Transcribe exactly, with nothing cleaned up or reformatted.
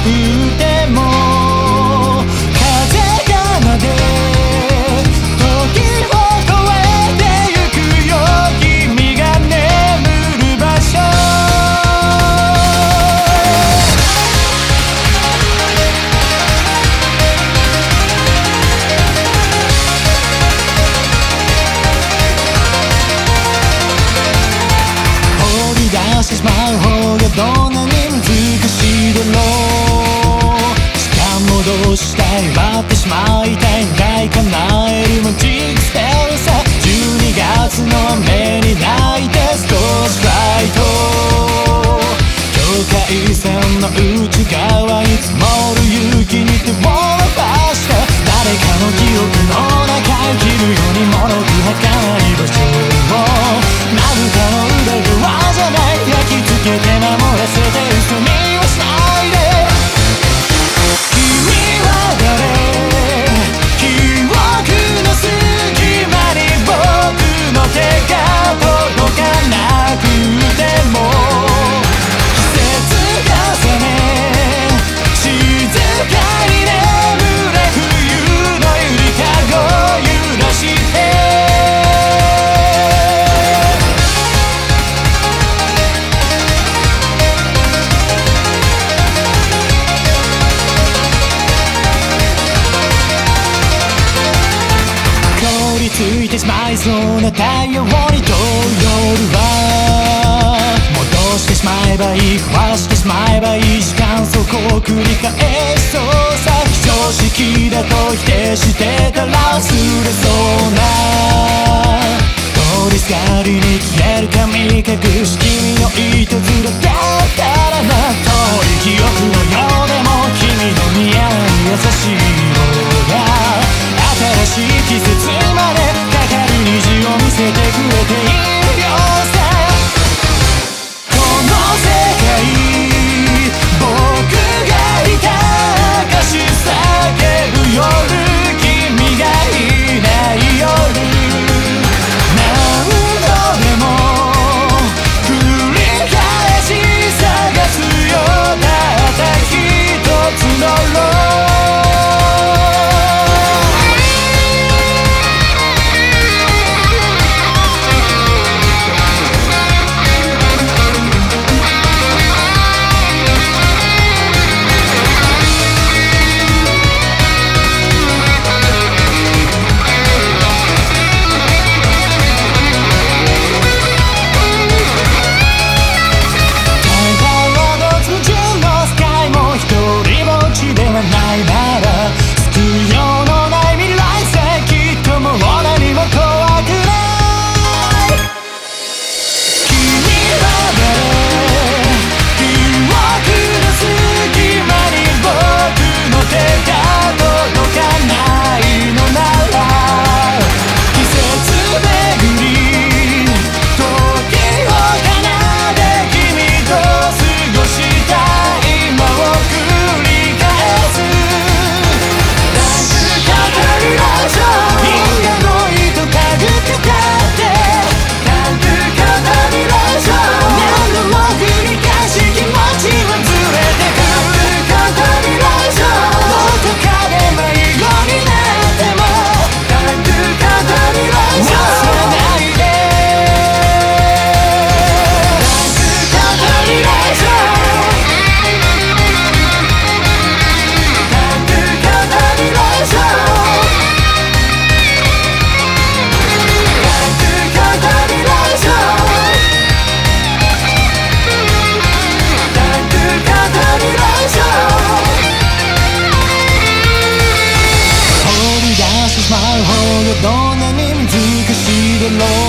くても風がなで時を越えてゆくよ君が眠る場所放り出してしまう方がどんなに難しいだろう時間戻したい待ってしまいたい願い叶えるマジックスペルさじゅうにがつの雨に泣いて少しフライト境界線の内側に積もる雪に手を伸ばした誰かの記憶の中生きるようにもろく儚い場所を何かの裏側じゃない焼き付けて守らせて嘘にはしないで君は誰記憶の隙間に僕の手が届かなくても季節重ね静かに眠れ冬のゆりかご揺らしてついてしまいそうな太陽に遠い夜は戻してしまえばいい壊してしまえばいい時間そこを繰り返しそうさ非常識だと否定してたら忘れそうな通りすがりに消える髪隠し君のいたずらだったらな遠い記憶のようでも君の見えない優しい色が新しい季節までかかる虹を見せてくれているよさこの世界僕がいた証叫ぶ夜君がいない夜何度でも繰り返し探すよたった一つのローどんなに難しいだろう